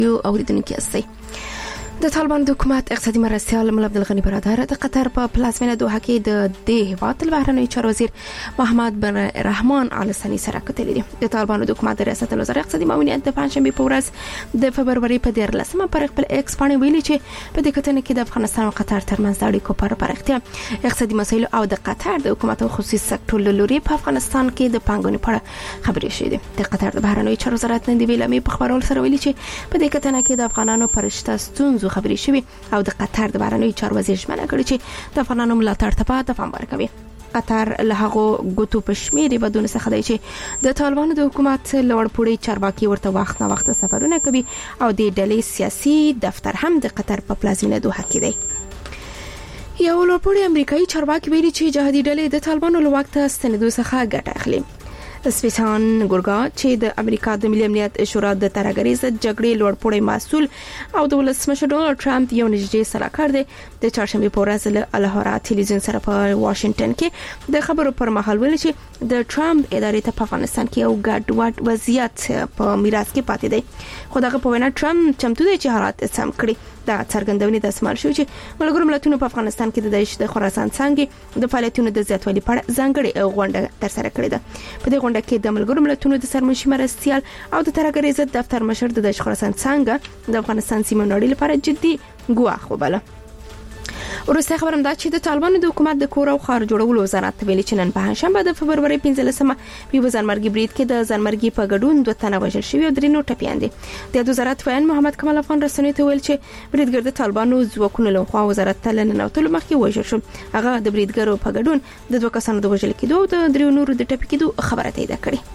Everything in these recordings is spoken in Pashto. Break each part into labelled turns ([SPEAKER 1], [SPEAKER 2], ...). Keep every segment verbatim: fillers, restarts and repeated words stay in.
[SPEAKER 1] یو اوریدونکو یاستئ. د طالبان د حکومت اقتصادي مرستیال مولا عبدالغني برادر د قطر په پلازمینه دوحه کې د دې هیواد بهرنی چارو وزیر محمد بن رحمان آل ثاني سره کتلې دي. د طالبان د حکومت ریاست الوزرا اقتصادي معاونیت د پنځشنبه په ورځ د فبروري په دیارلسمه پر خپل ایکس باندې ویلي چې په دې کتنه کې د افغانستان او قطر ترمنځ د اړیکو پر پراختیا، اقتصادي مسایل او د قطر د حکومت او خصوصي سکتور له لوري په افغانستان کې د پانګونې په خبرې شوې دي. د قطر د بهرنی چارو وزارت نن د ویلامي په خبرول سره ویلي چې په دې کتنه کې د افغانانو پرشته ستونزو خبرې شوې او د قطر د بهرنی چارو وزیر ژمنه کړې چې د افغانانو ملاتړ ته په دوام ورکوي. قطر له هغه ګوتو په شمیر بدون څخه دی چې د طالبانو د حکومت لوړ پوړي چارواکي ورته وخت نه وخت سفرونه کوي او د ډلې سیاسي دفتر هم د قطر په پلازمینه دوحه کې دی. یو لوړ پوړي امریکایي چارواکي ویلي چې جهادي ډلې د طالبانو له وخت ستنېدو څخه ګټه اخلي. سپیسان ګورګا چې د امریکا د ملي امنیت شورا د ترهګرۍ ضد جګړې لوړ پوړی مسؤل او د ولسمشر ډونالد ټرمپ یو نږدې سلاکار دی، د چهارشنبه په ورځ له الهرا ټلویزیون سره په واشنگټن کې د خبرو پر مهال ویل چې د ټرمپ ادارې ته په افغانستان کې یو ګډوډ وضعیت په میراث کې پاتې دی، خو دغه په وینا ټرمپ چمتو دی چې حالات سم کړي. دا څرګندونې د اسمال شو چې ملګرو ملتونو په افغانستان کې د داعش د خراسان څنګه د فعالیتونو د زیاتوالي په اړه ځانګړې غونډه ترسره کړې ده. په دې غونډه کې د ملګرو ملتونو د سرمنشي مرستیال او د ترهګرۍ ضد دفتر مشر د داعش خراسان څنګه د افغانستان سیمه نړۍ لپاره جدي ګواښ وباله. ورسته خبرم دا چې د طالبانو د حکومت د کور او خار جوړولو وزارت ویلي چې نن په شنبه د فبروري پنځلسمه په ځانمرګي برید کې د ځانمرګي په ګډون دوه تنه وژل شوي او درې نور ټپيان دي. د وزارت وین محمد کمال افغان رسنۍ ته ویل چې بریدګر د طالبانو ځواکونو له خوا وزارت ته لننوتلو مخکې وژل شو. هغه د بریدګرو په ګډون د دوه کسانو د وژل کېدو او د درې نورو د ټپي کېدو خبره تایید کړې.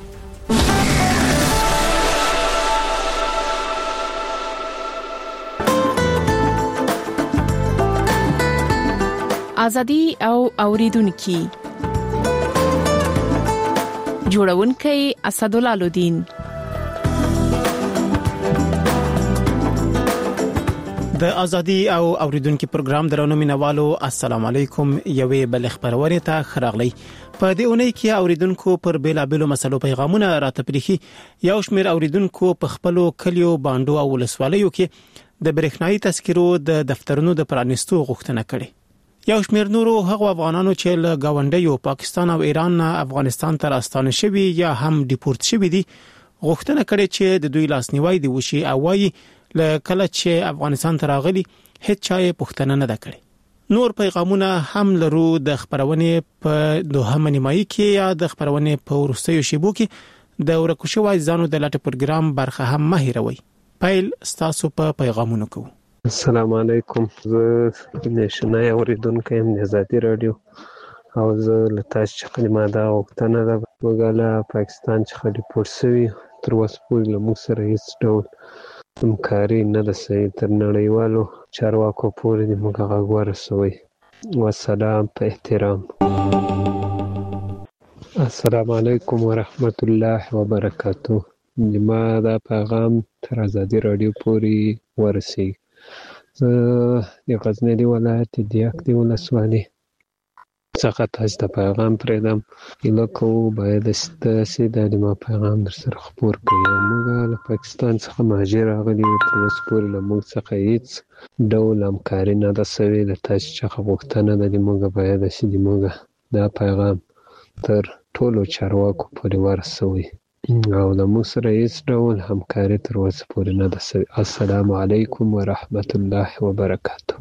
[SPEAKER 1] ازادي او اوریدونکو جوړونکي اسدالله لودین.
[SPEAKER 2] د ازادي او اوریدونکو پروګرام درنو مینوالو السلام علیکم. یوې بل خبرونه ته خراغلی په دې اونۍ کې اوریدونکو پر بیلابلو مسلو پیغامونه راتپریخي. یو شمېر اوریدونکو په خپلو کلیو باندو او ولسوالیو کې د برېښنايي تذکرو د دفترونو د پرانیستو غوښتنه کړې. یو شمېر نورو هغو افغانانو چې له گاونډیو پاکستان او ایران نه افغانستان ته راستانه شوي یا هم ډیپورت شوي دي غوښتنه کړې چې د دوی لاسنیوي دی وشي او وايي له کله چې افغانستان ته راغلي هیڅ چا یې پوښتنه نه کړې. نور پیغامونه هم لرو د خبرونې په دوهمه نیمایي کې یا د خبرونې په وروستیو شیبو کې د ورکوشو ځانو د لاټ پروګرام برخه هم مه هیروئ. پیل ستاسو په پیغامونو کوو.
[SPEAKER 3] السلام علیکم. زه نشنای اوریدونکو یم د ازادي رادیو او زه له تاسو څخه کلمه دا غوښتنه ده موږ له پاکستان څخه ډیپورت شوي تر اوسه پورې له موږ سره هیڅ ډول همکاري نه ده شوې. تر نړیوالو چارواکو پورې دې موږ غږ ورسوئ. والسلام په احترام. السلام علیکم ورحمت الله وبرکاته. ما دا پیغام تر ازادي رادیو پورې ورسوي. زه د غزنی ولایت د یکدی ولسوالۍ څخه تاسو ته پیغام پرېږدم. هیله کوو باید ستاسې د ما پیغام در سره خپور کړئ. موږ له پاکستان څخه مهاجر راغلي یو، تر اوسه پورې له موږ څخه هیڅ ډول همکاري نه ده شوې. له تاسو څخه غوښتنه ده چې موږ باید چې موږ دا پیغام تر ټولو چارواکو پورې ورسوئ او له موږ سره هیڅ ډول همکاري تر اوسه پورې نه ده شوې. السلام علیکم ورحمت الله وبرکاته.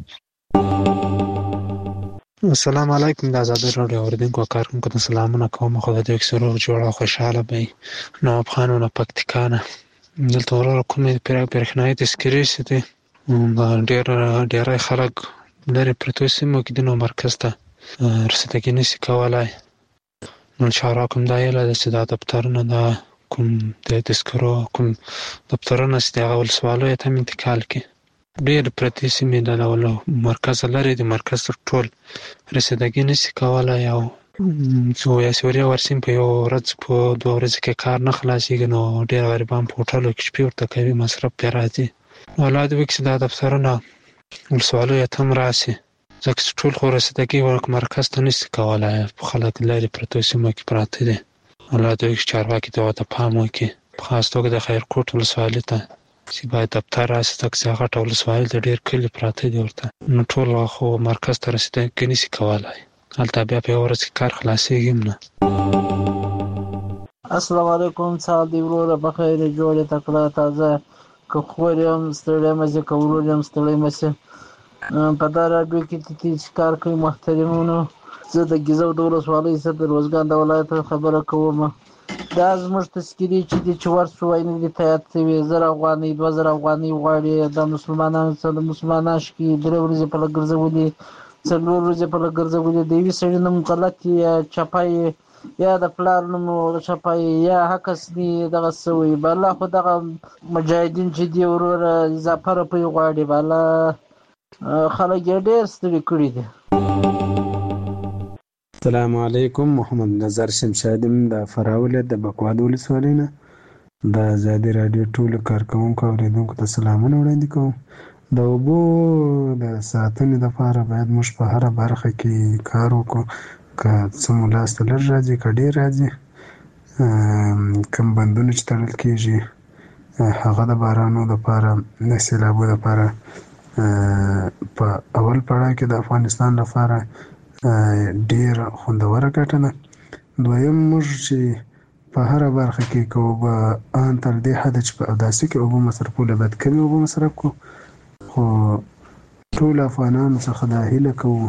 [SPEAKER 4] السلام علیکم. د ازادي رادیو اوریدونکو کارکونکو ته سلامونه کوم. خدای دې اکثر جوړه خوشاله وي. نو افغانو نه پکتیکانه دلته ورو کومې پر برېښنايي تذکرې سته ډېر ډېر خلک لري پرتو سیمو کې د نو مرکز ته رسیدګي نشي کولای. نو چارواکم دا یې له چې دا دفترونه دا کوم د تذکرو کوم دفترونه چې هغه ولسوالیو ته انتقال کړي. ډېر پرتې سیمې د ډول مرکز لري، د مرکز تر ټول رسیدګي نشي کولای او څو یا سوریا ورسیم په یو ورځ په دوه ورځې کې کار نه خلاصېږي. نو ډېر غریبان په هوټلو کې شپې ورته کوي، مصرف پرې راځي. اولاد وکړي چې دا دفترونه ولسوالیو ته هم راشي ځکه چې ټول خو رسیدګي مرکز ته نشي کولای. په خلک لري پرتو سیمو کې پراته دي. اولاد وکړي چارواکي ته ورته پام وکړي، په خاص توګه د خیرکوټ ولسوالۍ ته چې باید دفتر راسي تکسي هغه ټول سوال د ډیر کلی پراته دي ورته نو ټول خو مرکز ته رسیدل نشي کولای هلته بیا په ورځ کې کار خلاصېږي نه.
[SPEAKER 5] السلام علیکم صاحب دی وروره بخیر جوړه تکړه تازه که خور یم ستړی مزه کولو یم ستړی مزه په دا راډیو کې چې کار کوي محترمونو زه د ګیزو د ولسوالۍ څخه د روزګان د ولایت خبره کوم. دا زموږ تذکیري چې د چور سوای نه دي تایید شوی زر افغانۍ دوه زره افغانۍ غواړي د مسلمانانو څخه د مسلمانانو شکی درې ورځې په لګرځولې څلور ورځې په لګرځولې د یوې سړي نوم غلط یا چپای یا د پلار نوم چپای یا حکس دی دغه سوی بالا خو دغه مجاهدین چې دی وروره اضافه روپۍ غواړي بالا خلک یې ډېر ستړي کړي دي.
[SPEAKER 6] السلام علیکم محمد نظر شمشادم د فراوله د بکواد ولسوالۍ نه د آزادي رادیو ټولو کارکوونکو اوریدونکو ته سلامونه وړاندې کوم. د اوبو د ساتنې لپاره باید موږ په هره برخه کې کار وکړو که څه مو لاسته لږ راځي که ډېر راځي کوم بندونه چې تړل کېږي هغه د بارانو لپاره د سیلابو لپاره په اول پړاو کې د افغانستان لپاره ډیر خوندوره ګټه ده. دویم موږ چې په هره برخه کې که اوبه ان تر دې حده چې په اوداسي کې اوبه مصرفول باید کمې اوبه مصرف کړو خو ټول افغانانو څخه دا هیله کوو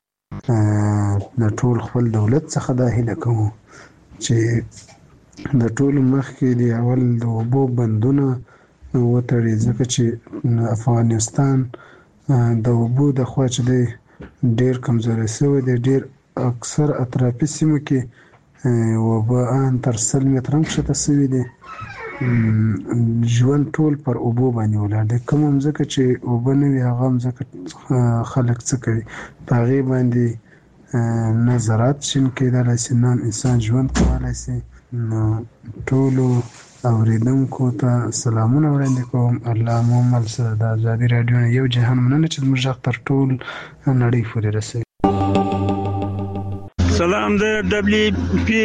[SPEAKER 6] د ټول خپل دولت څخه دا هیله کوو چې د ټولو مخکې د اول د اوبو بندونه وتړي ځکه چې افغانستان د اوبو د خوا چې دی ډیر کمزوری شوی دی. ډیر اکثر اطرافي سیمو کې اوبه ان تر سل متره هم کښته شوي دي. ژوند ټول پر اوبو باندې ولاړ دی. کومه مځکه چې اوبه نه وي هغه مځکه خلک څه کوي په هغې باندې نه زراعت شین کېدلی شي نه انسان ژوند کولی شي. نو ټولو اوریدونکو ته سلامونه وړاندې کوم. الله مو مل سره د آزادي راډیو نه یو جهان مننه چې زموږ غږ تر ټول نړۍ پورې رسوي.
[SPEAKER 7] سلام د دبليو پی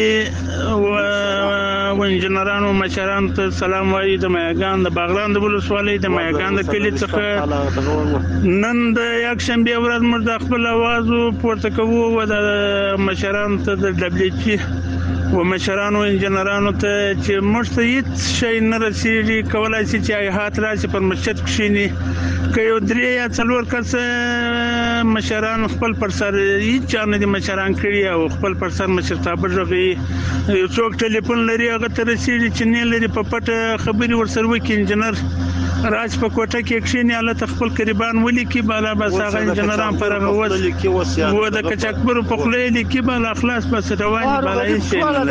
[SPEAKER 7] و انجنیرانو مشرانو ته سلام وایي د مایګان د باغلان د ولسوالۍ د مایګان د کلي څخه نن د یک شنبه ورځ موږ د خپل आवाज پورته کوو و د مشرانو ته د دبليو پی و مشرانو انجنیرانو ته چې موږ ته هیڅ شی نه رسیږي کولای شي چې هات راشي پر مسجد کښینی که یو درې یا څلور کس مشران خپل پر سر هیڅ چا نه دي مشران کړي او خپل پر سر مشرتابه ژغوي. یو څوک ټلیفون لري هغه ته رسیږي چې نه لري په پټه خبرې ورسره وکړي انجنیر راج په کوټه کې کښینی هلته خپل قریبان ولیکي بالا بس هغه انجنیران پر هغه وس و د کچکبرو په خوله یې لیکي بالا خلاص بس روان دي بالا هېڅ شی نه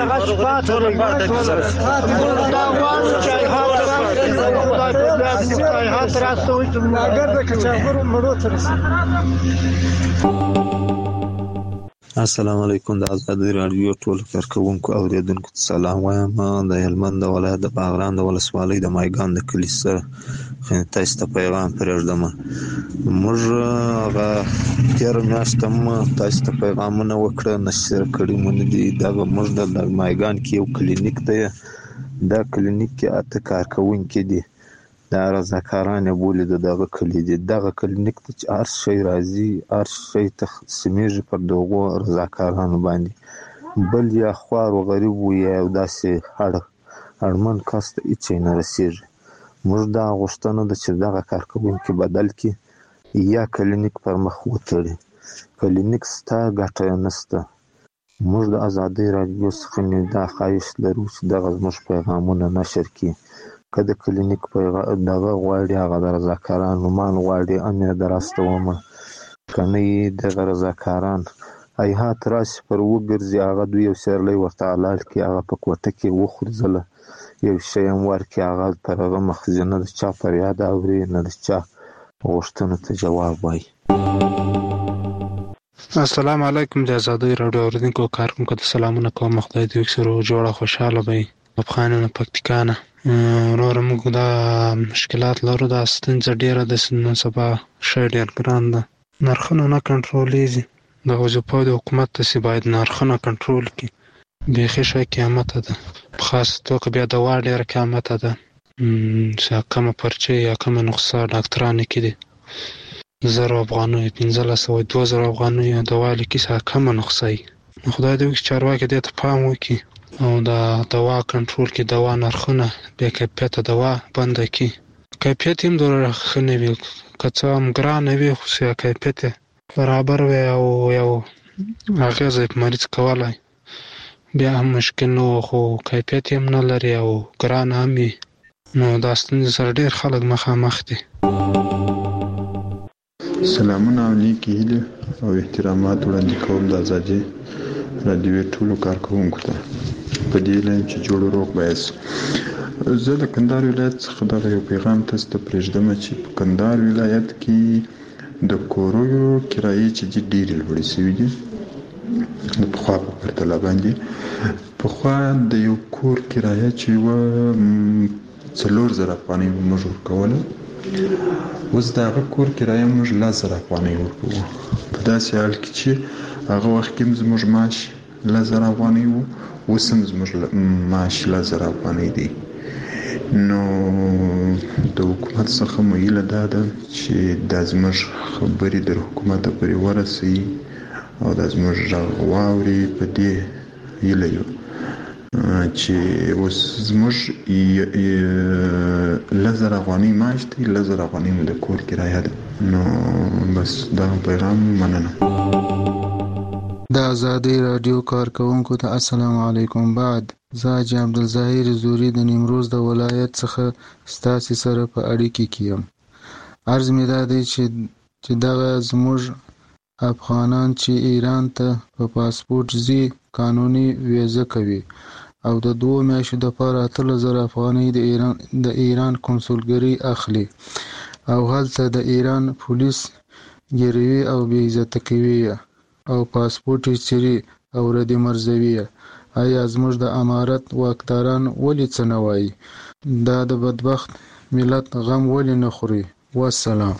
[SPEAKER 8] السلام علیکم د آزادي راډیو ټول کارکوونکو اوریدونکو ته سلام وایم. د هلمند ولایت د باغران د ولسوالۍ د مایګان د کلي سره تاسو ته پیغام پرېږدم. موږ هغه تېره میاشت هم تاسو ته پیغامونه وکړه نشر کړي مو نه دي. دغه موږ د مایګان کې یو کلینیک دی. دا کلینیک کې اته کارکوونکي دي دا رضاکاران یې بولي د دغه کلي دي. دغه کلینیک ته چې هر شی راځي هر شی تقسیمیږي پر دغو رضاکارانو باندې. بل یا خوار و غریب و یا داسې اړ اړمن کس ته هېڅ شی نه رسېږي. موږ دا غوښتنه ده چې دغه کارکوونکي بدل کړي یا کلینیک پر مخ وتړي. کلینیک شته ګټه یې نشته. موږ د آزادۍ راډیو څخه دا خواهش لرو چې دغه زموږ پیغامونه نشر کړي. که د کلینیک دغه غواړي هغه د رضاکارانو مال غواړي هم یې دراستومه که نه یې دغه رضاکاران هیهات راشي پر وګرځي هغه دوی یو سیرلی ورته حلال کړي هغه په کوټه کې وخورځله یو شی هم ورکړي هغه پر هغه مخزي نه د چا فریاد اوري نه د چا غوښتنو ته جواب وایي.
[SPEAKER 4] السلام علیکم د آزادۍ راډیو اوریدونکو کارکوونکو ته سلامونه کوم. خدای دې وکړي جوړه خوشحاله وي. افغانانو پکتیکانه وروره موږ دا مشکلات لرو. دا ستونزه ډېره ده چې نن سبا شی ډېر ګران ده. نرخونه نه کنټرولېږي. د وظیفو د حکومت داسې باید نرخونه کنټرول کړي. بیخي شی قیامته ده. په خاص توګه بیا دوا ډېره قیامته ده. چې کمه پرچه یا کمه نقصه ډاکټرانو کې دي زر افغانۍ پنځلس سوه دوه زره افغانۍ دوا لیکي چې کمه نقصه وي. نو خدای دې وکړي چارواکي دې ته پام وکړي او د دوا کنټرول کې دوا نرخونه بې کیفیته دوا بنده کړي. کیفیت هم دومره ښه نه وي، که څه هم ګرانه وي خو چې کیفیت یې برابر وي او یو اغېزه یې په مریض کولی بیا هم مشکل نه و، خو کیفیت یې هم نه لري او ګرانه هم وي. نو دا ستونزې سره ډېر خلک مخامخ دي.
[SPEAKER 9] سلامونه او نیکې هیلې او احترامات وړاندې کوم د ازادي راډیو ټولو کارکوونکو ته په دې لایم چې جوړ روغ بایس. زه د کندهار ولایت څخه دغه یو پیغام تاسو ته پرېږدم چې په کندهار ولایت کې د کورویو کرایې چې دي ډېرې لوړې شوي دي د پخوا په پرتله باندې. پخوا د یو کور کرایه چې وه څلور زره افغانۍ موږ ورکوله، اوس د هغه کور کرایه موږ لس زره افغانۍ ورکوو. په داسې حال کې چې هغه وخت کې هم زموږ معاش لس زره افغانۍ و، اوس هم زموږ معاش لس زره افغانۍ دی. نو د حکومت څخه مو هیله دا ده چې دا زموږ خبرې در حکومت پورې ورسوي او دا زموږ غږ واوري. په دې هیله یو چې اوس زموږ لس زره افغانۍ معاش دی، لس زره افغانۍ مو د کور کرایه ده. نو بس دغه پیغام مننه.
[SPEAKER 10] د ازادي راډیو کارکوونکو ته السلام علیکم. بعد زه حاجي عبدالظاهر زوري د نیمروز د ولایت څخه ستاسې سره په اړیکه کې یم. عرض مې دا دی چې چې دغه زموږ افغانان چې ایران ته په پاسپورټ ځي قانوني ویزه کوي او د دوو میاشتو دپاره اتلس زره افغانۍ د ایران د ایران کنسولګرۍ اخلي او هلته د ایران پولیس ګیروي او بې عزته کوي او پاسپورټ یې څیري او ردې مرزوي. آیا زموږ د امارت واکداران ولې څه نه وایي؟ دا د بدبخت ملت غم ولې نه خوري؟ والسلام.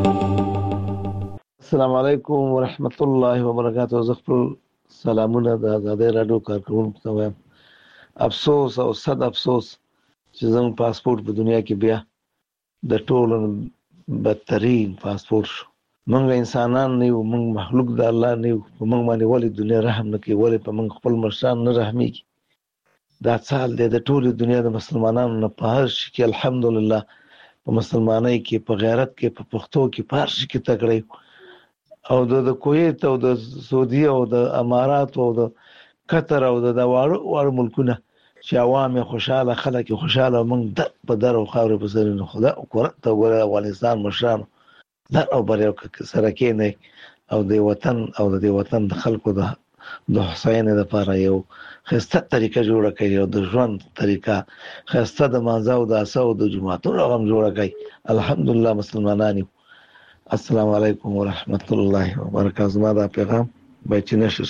[SPEAKER 11] السلام علیکم ورحمت الله وبرکاته. زه خپل سلامونه د ازادۍ راډیو کارکوونکو ته وایم. افسوس او صد افسوس چې زموږ پاسپورټ په دنیا کې بیا د ټولو بدترین پاسپورټ شو. موږ انسانان نه یو، موږ مخلوق د الله نه یو. په موږ باندې ولې دنیا رحم نه کوي؟ ولې په موږ خپل مشران نه رحمیږي؟ دا څه حال دی د ټولې دنیا د مسلمانانو نه؟ په هر شي کې الحمدلله، په مسلمانۍ کې، په غیرت کې، په پښتو کې، په هر شي کې تکړه او د کویت او د سعودي او د امارات او د قطر او د واړو واړو ملکونه چې عوام یې خوشاله، خلک یې خوشاله، موږ در په در او خاورې په سر نه. خدا قرآن ته وګوره، افغانستان مشرانو در او بر یو سره کېنئ او د وطن او د وطن د خلکو د د هوساینې لپاره یو ښایسته طریقه جوړه کړئ، او د ژوند طریقه ښایسته د مانځه او د عصا او د جوماتونو هم جوړه کړئ. الحمدلله مسلمانان یو. السلام علیکم ورحمت الله وبرکاته. زما دا پیغام باید چې نشر.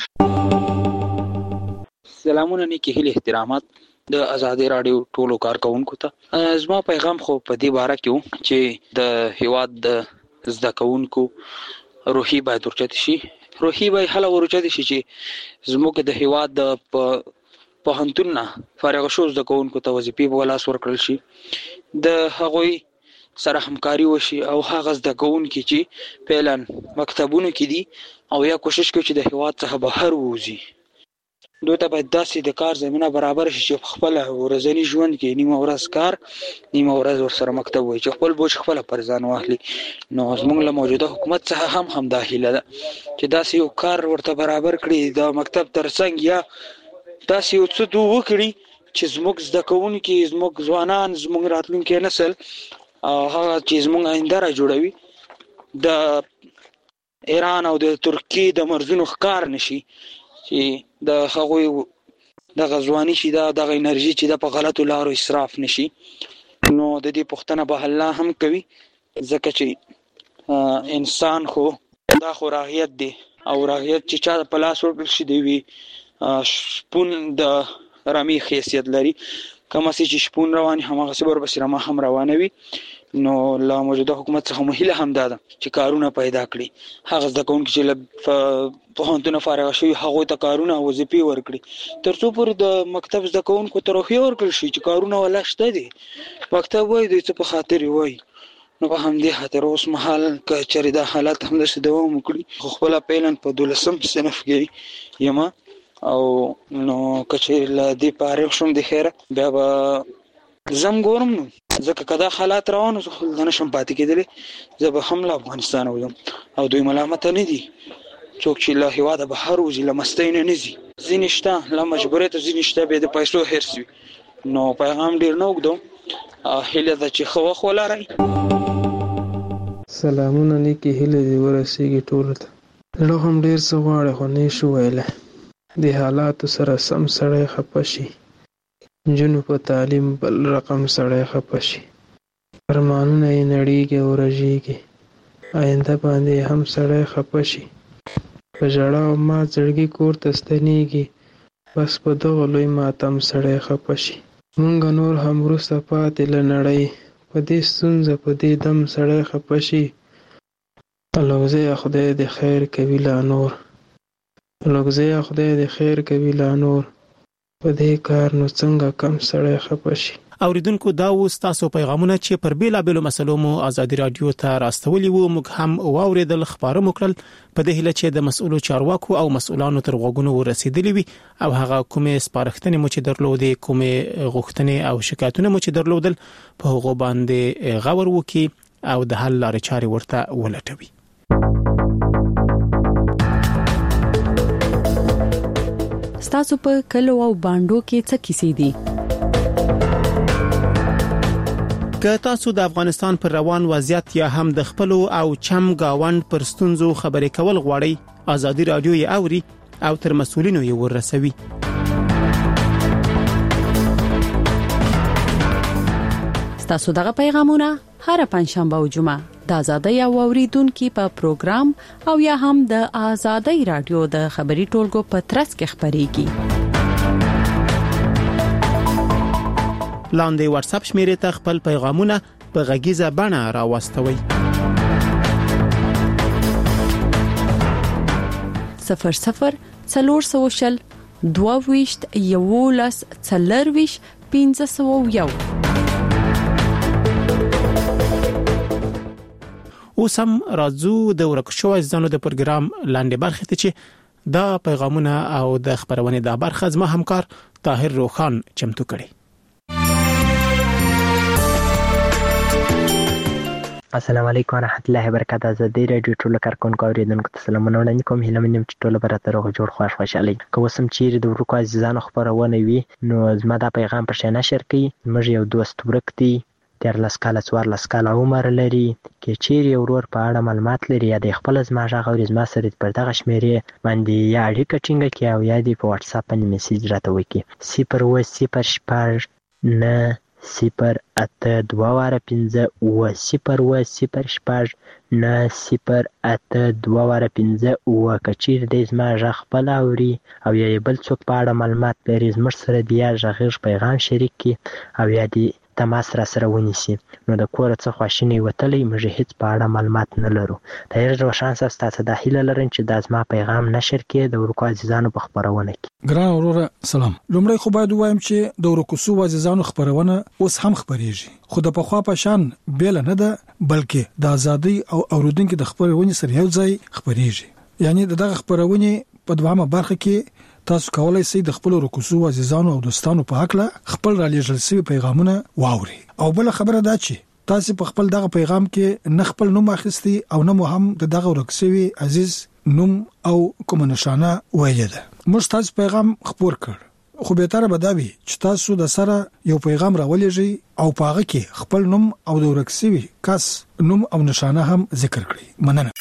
[SPEAKER 12] سلامونه، نیکې هیلې احترامات د ازادي راډیو ټولو کارکوونکو ته. زما پیغام خو په دې باره کې و چې د هیواد د زده کوونکو روحي باید ورچت شي. روحي باید هله ورچت شي چې زموږ د هیواد د پوهنتون نه فارغ شو زده کوونکو ته وظیفې په لاس ورکړل شي، د هغوی سره همکاري وشي او هغه زده کوونکي چې فعلا مکتبونو کې دي او یا کوشش کوي چې د هیواد څخه بهر ووځي، دوی ته باید داسې د کار زمینه برابر شي چې خپل ورځني ژوند کې نیمه ورځ کار، نیمه ورځ ورسره مکتب وي، چې خپل بوج خپل پر ځان واخلي. نو زموږ له موجوده حکومت څخه هم هم دا هیله ده چې داسې یو کار ورته برابر کړي، د مکتب ترڅنګ یا داسې یو څه دوی وکړي چې زموږ زده کوونکي، زموږ ځوانان، زموږ راتلونکی نسل هغه چې زموږ آینده را جوړوي د ایران او د ترکیې د مرزونو ښکار نشي، چې د هغوی دغه ځواني چې دا دغه انرژي چې دا په غلطو لارو اسراف نشي. نو د دې پوښتنه به الله هم کوي، ځکه چې انسان خو دا خو راهیت دی او راهیت چې چا په لاس ورکړل شي دی وي شپون د رمي حیثیت لري. کومه چې شپون رواني هماغه ورپسې رمه هم روانه وي. نو لا موجوده حکومت څخه مهله هم ده چې کارونه پیدا کړي، هغه زده کوونکي چې په هانتونه فارغ شوي هغه ته کارونه او وظیفې ورکړي، ترڅو پورې د مکتب زده کوونکو ته روحیه ورکړل شي چې کارونه ولا شته دي، مکتب وایي دوی څه په خاطر وایي. نو په همدې خاطر اوس مهال که چېرې دا حالات همداسې دوام وکړي، خو خپله فعلاً په دولسم صنف کې یم او نو که چېرې له دې فارغ شوم د خیره بیا به زم ګورم، نو ځکه که دا حالات روان وو زه خو دلته نشم پاتې کېدلی، زه به هم له افغانستانه وځم او دوی ملامته نه دي. څوک چې له هېواده بهر وځي له مستۍ نه نه ځي، ځینې شته له مجبورۍ ته، ځینې شته بیا د پیسو حرص وي. نو پیغام ډېر نه اوږدوم، هیله ده چې ښه وخت ولرئ.
[SPEAKER 13] سلامونه نیکې هیلې دې ورسېږي ټولو ته. زړه هم ډېر څه غواړي خو نه شو ویلی. د حالاتو سره سم سړی خفه شي، نجونو په تعلیم بل رقم سړی خفه شي، ارمانونه یې نړېږي او رژېږي، آینده باندې هم سړی خفه شي. په ژړا او مات زړګي کور ته ستنېږي، بس په دغه لوی ماتم سړی خفه شي. مونږ نور هم وروسته پاتې له نړۍ، په دې ستونزه په دې دم سړی خفه شي. لوګزیه خدای دې خیر کوي لا نور، لوګزیه خدای دې خیر کوي لا نور، په دې کار نو څنګه کم سړی خفه شي.
[SPEAKER 2] اوریدونکو دا و تاسو پیغامونه چې پر بیلا بیلو مسلو مو ازادي رادیو ته راستولي وو، موږ هم واوریدل خبره موکل په دې هله چې د مسؤلو چارواکو او مسؤلانو تر غوږونو ورسېدلې وي او هغه کومه سپارښتنې مو چې درلودې، کومه غوښتنې او شکایتونه مو چې درلودل په هغه باندې غور وکي او د حل لارې چارې ورته ولټوي.
[SPEAKER 14] ستاسو په کلو او باندو کې څه کیسې دي؟
[SPEAKER 2] که تاسو د افغانستان پر روان وضعیت یا هم د خپل او چم گاوند پر ستونزو خبرې کول غواړئ، ازادي رادیو یې اوري او تر مسؤلینو یې ورسوي.
[SPEAKER 14] ستاسو دغه پیغامونه هر پنځشنبه او جمعه د ازادي او اوریدونکو په پروګرام او یا هم د ازادي رادیو د خبري ټولګو په ترڅ کې خبريږي.
[SPEAKER 2] لاندې واتس اپ شمیرې ته خپل پیغامونه په غږیزه بڼه راوستوي.
[SPEAKER 14] صفر صفر څلور سوشل دوه-ویشت یولس څلور-ویشت پنځه سوه یو.
[SPEAKER 2] اوس هم راځو د ورکشو ځانو د پروګرام لاندې برخه ته چې دا پیغامونه او د خبرونه د برخه زما همکار طاهر روخان چمتو کړي.
[SPEAKER 15] السلام علیکم ورحمت الله وبرکاته. ازادي رادیو ټول کارکونکو اوریدونکو ته سلامونه وړاندې کوم. هیله منم چې ټول برابر او جوړ خوښ خوشالي. که وسم چیرې د ورکو عزیزانو خبرونه وي نو زما دا پیغام پر شنه شیر کړئ. موږ یو دوست ورک دی تر لاس کال څوار لاس کال عمر لري، کې چیرې ورور په اړه معلومات لري یا د خپل زما ژغ او زما سره پر دغه شمیرې باندې یا اړیکه ټینګه کړي او یا د په واتس اپ باندې میسج راته وکړي. صفر اوه صفر شپږ نه صفر اته دوه واره پنځه اوه صفر اوه صفر شپږ نه صفر اته دوه واره پنځه اوه. که چیرې د زما ژغ خپل اوري او یا بل څوک په اړه معلومات لري زموږ سره د یا ژغیږ پیغام شریک کړي او یا د تماس را سره ونیسي نو د کور څخه خواشینی وتلی موږ هیڅ په اړه معلومات نه لرو. طاهر روشان صاحب تاسو د هیله لرم چې د زما پیغام نشر کړي د ورکو عزیزانو په خبرونه کې.
[SPEAKER 16] ګران وروره سلام. لومړی خو باید وایم چې د ورکو عزیزانو خبرونه اوس هم خبريږي، خو د پخوا په شان بیل نه ده بلکې د ازادي او اوریدونکو د خبرونه سره یو ځای خبريږي. یعنی دغه خبرونه په دوامه برخه کې تاسو کولای شئ د خپل رکوسو عزیزانو او دوستانو په حق له خپل را لېږل شوی پیغامونه واوري. او بل خبره دا چې تاسو په خپل دغه پیغام کې نه خپل نوم اخیستي او نه هم د دغه ورکسوي عزیز نوم او کوم نشانه ویل ده. موږ تاسو پیغام خبر کړ، خو به تر به دا وي چې تاسو د سره یو پیغام راولېږئ او په هغه کې خپل نوم او د ورکسوي کس نوم او نشانه هم ذکر کړئ. مننه.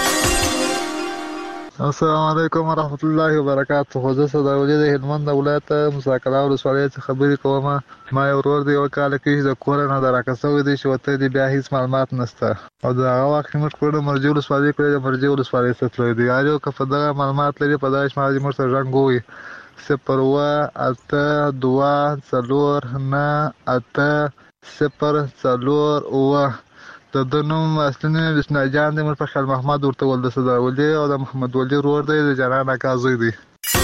[SPEAKER 17] السلام علیکم ورحمت الله وبرکاته. خو زه صداولي د هلمند ولایت مساکلا ولسوالۍ څخه خبرې کوم. ما یو ورور دی یو کال کې د کور نه دراکسوي دي چې وته دی بیا هیڅ معلومات نشته او دا هغه وخت موږ کړو مرجو ولسوالۍ کړو د مرجو ولسوالۍ څخه دی یارو که په دغه معلومات لري په داش ماجي موږ سره رنګوي صفر اوه اته دوه څلور نه اته صفر څلور اوه د ده نوم اصلي نوم یې بسم الله جان دی، موږ په خیال محمد ورته ول، د صدراولي او د محمد ولي ورور دی، د جانان اکا زوی دی.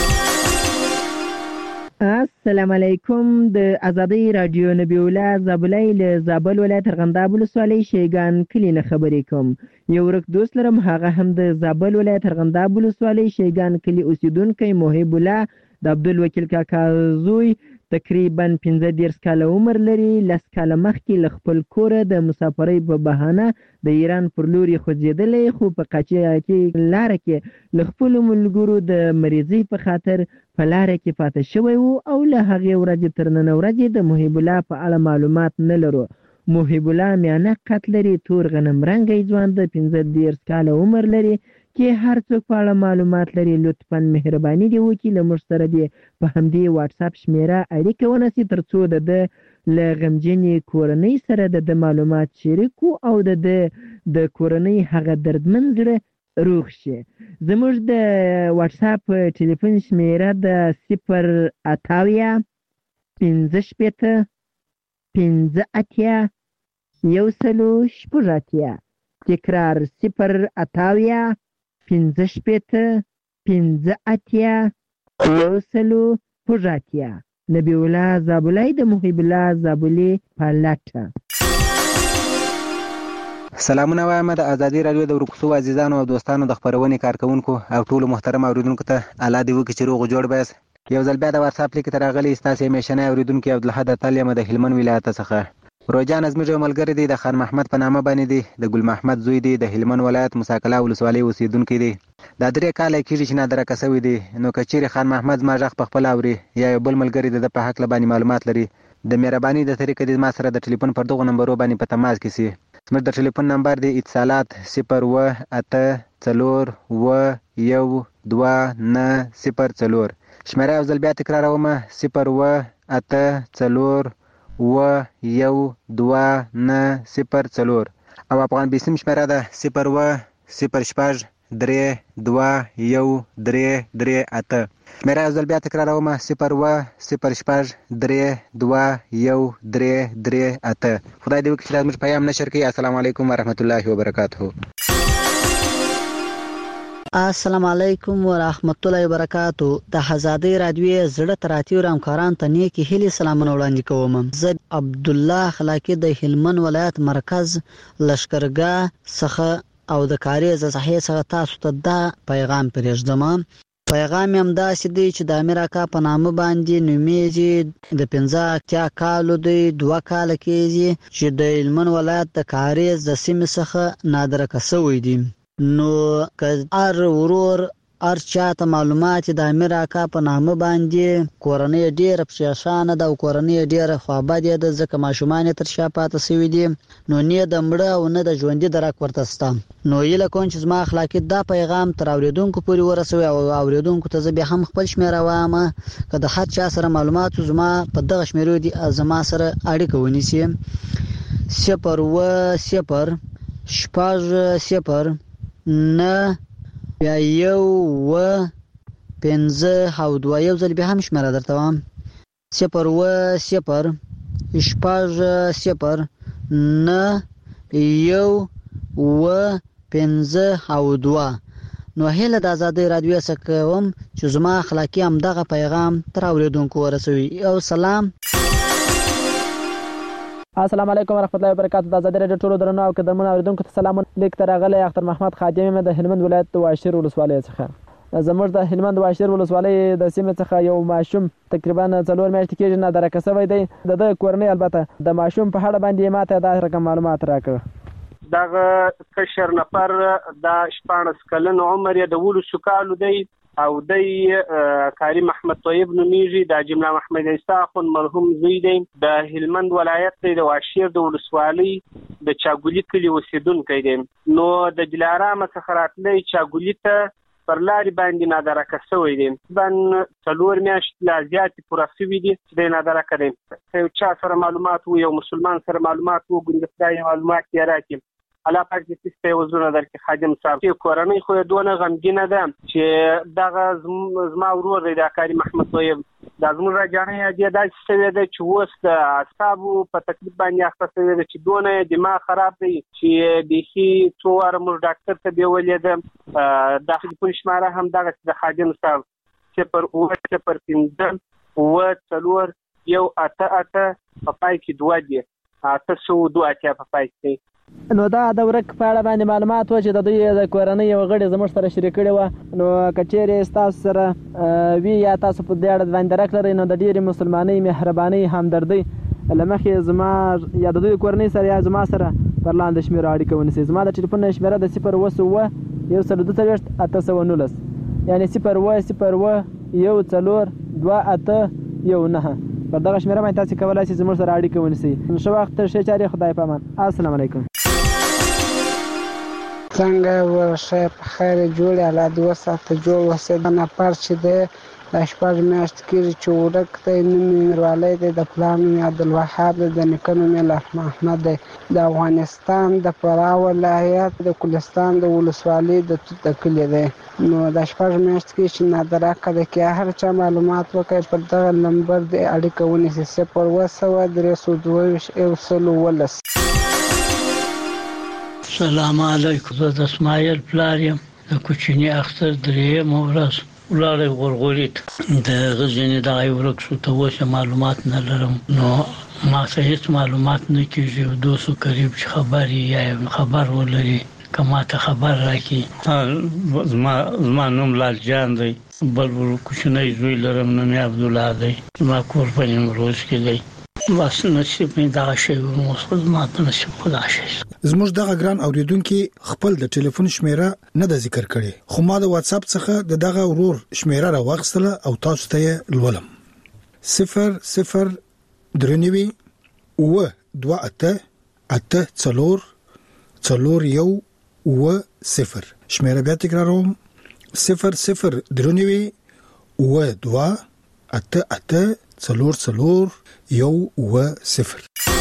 [SPEAKER 18] السلام علیکم. د ازادۍ رادیو نبی الله زابلای له زابل ولایت ارغنداب ولسوالۍ شیګان کلی نه خبرې کوم. یو ورک دوست لرم، هغه هم د زابل ولایت ارغنداب ولسوالۍ شیګان کلی اوسیدونکی محب الله د عبدالوکیل کاکا زوی، تقریبا پنځه دېرش کاله عمر لري. لس کاله مخکې له خپل کوره د مسافرۍ په بهانه د ایران پر لور یې خوځېدلی، خو په قاچاقي لاره کې له خپلو ملګرو د مریضۍ په خاطر په لاره کې پاتې شوی و او له هغې ورځې تر نن ورځې د محب الله په اړه معلومات نه لرو. محب الله میانه قد لري، تور غنم رنګی ځوان د پنځه دېرش کاله عمر لري. کې هر څوک په اړه معلومات لري، لطفا مهرباني دې وکړي له موږ سره دې په همدې واتساپ شمیره اړیکه ونیسي تر څو د ده له غمجنې کورنۍ سره د ده معلومات شریک کړو او د ده د کورنۍ هغه دردمن زړه روغ شي. زموږ د واتساپ ټلیفون شمیره د صفر اتاویا پنځه شپېته پنځه اتیا یو سلو شپږ اتیا. تکرار صفر اتاویا پنځه شپېته پنځه اتیا یو سلو شپږ اتیا. نبی الله زابلای د محب الله زابلي په لټه.
[SPEAKER 19] سلامونه وایم د ازادي رادیو د ورکوسو عزیزانو او دوستانو د خبرونې کارکونکو او ټولو محترم اوریدونکو ته الله دې وکړي چې روغ جوړ بس. یو ځل بیا د واتساپ لیک ته راغلی ستاسې همیشنی اوریدونکي عبدالحد اتل یم د هلمند ولایت څخه. روجان زموږ یو ملګری دی، د خان محمد په نامه باندې دی، د ګل محمد زوی دی، د هلمند ولایت مساکلا ولسوالۍ اوسیدونکی دی. دا درې کاله کېږي چې نادرکه شوی دی. نو که چیرې خان محمد زما غږ په خپله اوري یا یو بل ملګری د ده په هکله باندې معلومات لري، د مهرباني د طریقې دې ما سره د ټلیفون پر دغو نمبرو باندې په تماس کې سي. زموږ د ټلیفون نمبر دی اتصالات صفر اوه اته څلور اوه یو دوه نه صفر څلور. شمیره یو ځل بیا تکراروم، صفر اوه اته څلور اوه یو دوه نه صفر څلور. او افغان بیسیم شمیره ده صفر اوه صفر شپږ درې دوه یو درې درې اته. شمیره یو ځل بیا تکراروم، صفر اوه صفر شپږ درې دوه یو درې درې اته. خدای دې وکړي چې دا زموږ پیام نشر کړي. السلام علیکم ورحمت الله وبرکاته.
[SPEAKER 20] السلام علیکم ورحمت الله وبرکاتو. د ازادۍ رادیو زړه تراتیو همکاران ته نیکی هیلې سلامونه وړاندې کوم. زه عبدالله خلاقی د هلمند ولایت مرکز لشکرګاه څخه او د کاریز صحیح څخه تاسو ته دا پیغام پرېږدم. پیغام هم داسې دی چې د امیر اکا په نامه باندې نومیږي، د پنځه اتیا کالو دی، دوه کاله کېږي چې د هلمند ولایت د کاریز د سیمې څخه نادرکه شوی دی. نو که هر ورور هر چاته معلومات د امیر اکا په نامه باندې کورنۍ ډېره پریشانه ده او کورنۍ ډېره خوابدې ده، ځکه ماشومان یې تر شا پاته شوي دي، نو نه د مړه او نه د ژوندي درک ورته شته. نو هیله کوم چې زما اخلاقي دا پیغام تر اورېدونکو پورې ورسوي او اورېدونکو ته زه بیا هم خپل شمېره وایم، که د هر چا سره معلومات زما په دغه شمېرو دي زما سره اړیکه ونیسي. صفر اوه صفر شپږ صفر نه بیا یو اوه پنځه او دوه. یو ځل بیا هم شمېره درته وایم، صفر اوه صفر شپږ صفر نه یو اوه پنځه او دوه. نو هیله د ازادۍ رادیو څخه کوم چې زما اخلاقي همدغه پیغام تر اورېدونکو ورسوي. او سلام.
[SPEAKER 21] السلام علیکم ورحمت الله وبرکاتو. د ازادۍ رادیو ټولو درنو او قدرمنو اوریدونکو ته سلام. لیک ته راغلی اختر محمد خادم یم د هلمند ولایت د واشیر ولسوالۍ څخه. زموږ د هلمند واشیر ولسوالۍ د سیمې څخه یو ماشوم تقریبا څلور میاشتې کېږي نادرکه شوی دی. د ده کورنۍ البته د ماشوم په اړه باندې ماته دا رقم معلومات راکړه.
[SPEAKER 22] دغه کشر نفر د شپاړس کلن عمر یې د اوولسو کالو دی او دی کاری محمد طیب نومیږي، د جمله محمد عیسی اخوند مرحوم زوی دی، د هلمند ولایت دی، د واشیر د ولسوالۍ د چاګولي کلي اوسیدونکی دی. نو د دلارامه څخه راتلی چاګولي ته پر لارې باندې نادرکه شوی دی. تقریبا څلور میاشتې لا زیاتې پوره شوي دي چې دی نادرکه دی. که یو چا سره معلومات و، یو مسلمان سره معلومات وګوري، د خدای معلومات یې راکړي. الله پاک دې سپی وزرونه درکړي خادم صاحب. چې کورنۍ خو یې دونه غمګینه ده چې دغه زما ورور دی د کاري محمد طیب، د زموږ راجانې یادې داسې شوې ده چې اوس د اعصابو په تکلیف باندې اخته شوې ده چې دونه دماغ خراب دی چې بیخي څو واره موږ ډاکټر ته بیولې ده. د ټلیفون شماره هم دغسې د خادم صاحب صفر اووه صفر پنځه اووه څلور یو اته اته په پای کې دوه دي اته سوه دوه اتیا په پای کې.
[SPEAKER 21] نو دا د ورک په اړه باندې معلومات و چې د دوی د کورنۍ یو غړي زموږ سره شریک کړي و. نو که چیرې ستاسو سره وي یا تاسو په دې اړه باندې درک لرئ نو د ډېرې مسلمانۍ مهربانۍ همدردۍ له مخې زما یا د دوی کورنۍ سره یا زما سره پر لاندې شمېره اړیکه ونیسئ. زما د ټلیفون شمېره د صفر اووه سوه یو سل دوه څلوېښت اته سوه نولس یعنې صفر اووه صفر اووه یو څلور دوه اته یو نهه. پر دغه شمېره باندې تاسې کولی شئ زموږ سره اړیکه ونیسئ. ښه وخت ښې چارې خدای په امان. السلام علیکم.
[SPEAKER 1] څنګه ورشه په خیر جوړ الله دې وساته جوړ وسه د نفر چې دی د شپږ میاشتې کېږي چې ورک دی. نوم یې میروالی دی، د پلار نوم یې عبدالوهاب دی، د نیکه نوم یې لرحم احمد دی. د افغانستان د فراه ولایت د کلستان د ولسوالۍ د توت د کلي دی. نو د شپږ میاشتې کېږي چې نادراکه دی. که هر چا معلومات وکړي پر دغه نمبر دی اړیکه ونیسي صفر اووه سوه درې سوه دوه ویشت یو سل اوولس.
[SPEAKER 3] سلام علیکم. زه د اسماعیل پلار یم د کوچني اختر درېیمه ورځ ولاړی غورغوري ته د هغه ځینې دغه ورک شو ته اوس معلومات نه لرم نو ما څه هېڅ معلومات نه کېږي. یو دوست قریب چې خبر یې یا خبر ولري که ما ته خبر راکړي. زما زما نوم لال جان دی، بل کوچنی زوی لرم نوم یې عبدالله دی، زما کور په نیمروز کې دی. بس نصیب مې دغه شی و زما په نصیب خدا شي.
[SPEAKER 16] زموږ دغه ګران اوریدونکي خپل د ټلیفون شمیره نه د ذکر کړي خو ما د واتس اپ څخه د دغه ورور شمیره راوغستله او تاسو ته لولم. صفر صفر درنوي و دوه اته اته څلور څلور یو و صفر. شمیره بیا تکراروم صفر صفر درنوي و دوه اته اته څلور څلور یو و صفر.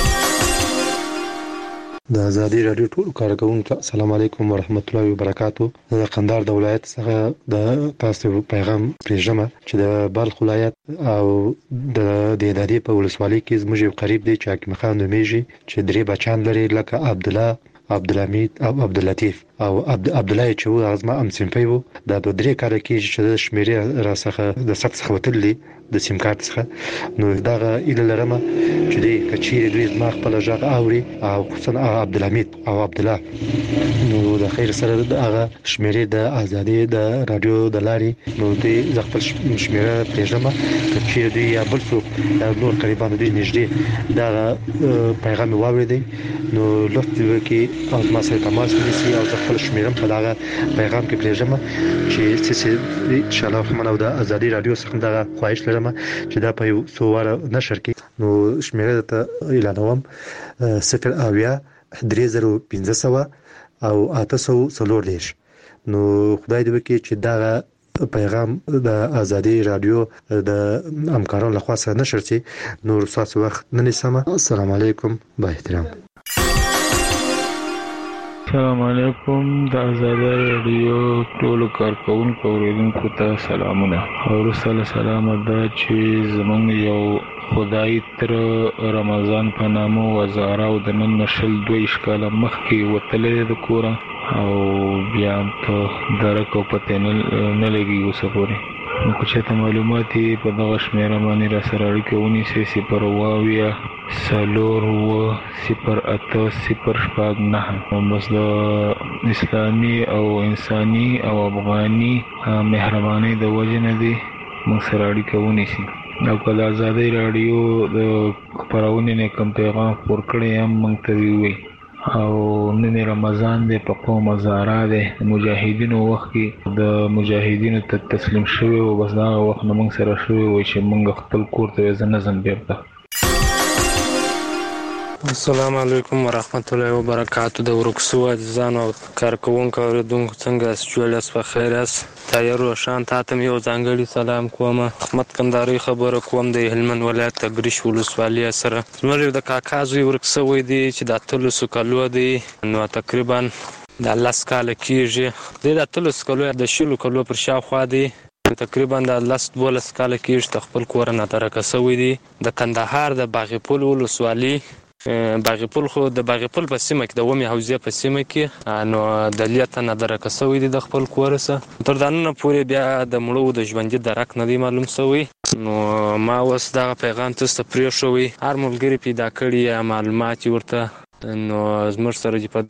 [SPEAKER 23] د ازادي رادیو ټول کارکونکو ته السلام علیکم ورحمت الله وبرکاتو. د قندهار د ولایت څخه د تاسو پیغام پرېږم چې د بلخ ولایت او د دهدادي په ولسوالۍ کې زموږ یو قریب دی چې حکیم خان نومیږي چې درې بچان لري لکه عبدالله، عبدالحمید او عبداللطیف او عبدالله چې و هغه زما همصنفی و. دا دوه درې کاله کېږي چې د شمېرې را څخه د ثبت څخه وتلي د سیم کارت څخه. نو دغه ایله لرم چې دی که چیرې دوی زما خپل غږ اوري او خصوصا عبدالحمید او عبدالله نو د خیر سره د هغه شمېرې د ازادي د رادیو د لارې نو دوی زه خپل شمېره پرېږدم که چیرې دوی یا بل څوک یا نور قریبان دوی نږدې دغه پیغام یې واورېدی نو لطف دې وکړي او زما سره تماس ونیسي او زه خپل شمېره په دغه پیغام کې پرېږدم چې څه انشاءالله من او د ازادي رادیو څخه دغه خواهش لرم چې دا په یو څو واره نشر کې نو شمېره ته اعلانوم صفر اویا درې زره پنځه سوه او اته سوه څلور دېرش. نو خدای دې وکړي چې دغه پیغام د ازادي رادیو د همکارانو لخوا سره نشر شي. نور ستاسو وخت نه نیسم. السلام علیکم با احترام.
[SPEAKER 24] السلام علیکم. د ازادي رادیو ټولو کارکونکو اوریدونکو ته سلامونه. او سلام دا چې زمونږ یو خدای تر رمضان په نامه وزاره او د نن نشل دوه کاله مخکې وتلې د کور او بیا په درک او پته نه لګي اوسه پورې. نو که چېرته معلومات یې په دغه شمېره باندې را سره اړیکه ونیسئ صفر اووه اویا څلور اووه صفر اته صفر شپږ نهه. بس د اسلامي او انساني او افغاني مهربانۍ د وجې نه دی موږ سره اړیکه ونیسي. او که د ازادۍ راډیو د خپرونې نه کوم پیغام خپور کړی هم موږ ته ووایي. او نن رمضان دی په قوم هزاره دی د مجاهدینو وخت کې د مجاهدینو ته تسلیم شوی و بس دغه وخت نه موږ سره شوی و چې موږ خپل کور ته زه نه ځم بیرته.
[SPEAKER 25] السلام علیکم ورحمت الله وبرکاتو. د ورکسو عزیزانو او کارکونکو اوریدونکو څنګه یاست؟ جوړ یاست؟ په خیر یاست؟ طاهر روشان تا ته یو ځانګړی سلام کوم. احمد کندهاري خبره کوم د هلمند ولایت تګریش ولسوالۍ سره. زموږ د کاکا زوی ورکسوی دی چې د اتلسو کالو دی نو تقریبا د لس کاله کېږي. د اتلسو کالو د شلو کالو پر شاوخوا دی تقریبا د لس دولس کاله کېږي چې خپل کور نه ترکه شوی دی. د کندهار د باغ پل ولسوالي باغ پل خو د باغ پل په سیمه کې د اومې حوزې په سیمه کې نو د لیته نه درکه شوی دی د خپل کور څخه. تر دا نن پورې بیا د مړو د ژوندي درک نه دی معلوم شوی. نو ما اوس دغه پیغام تاسو ته پرېښوی، هر ملګري پیدا کړي یا معلومات ورته نو زموږ سره چې په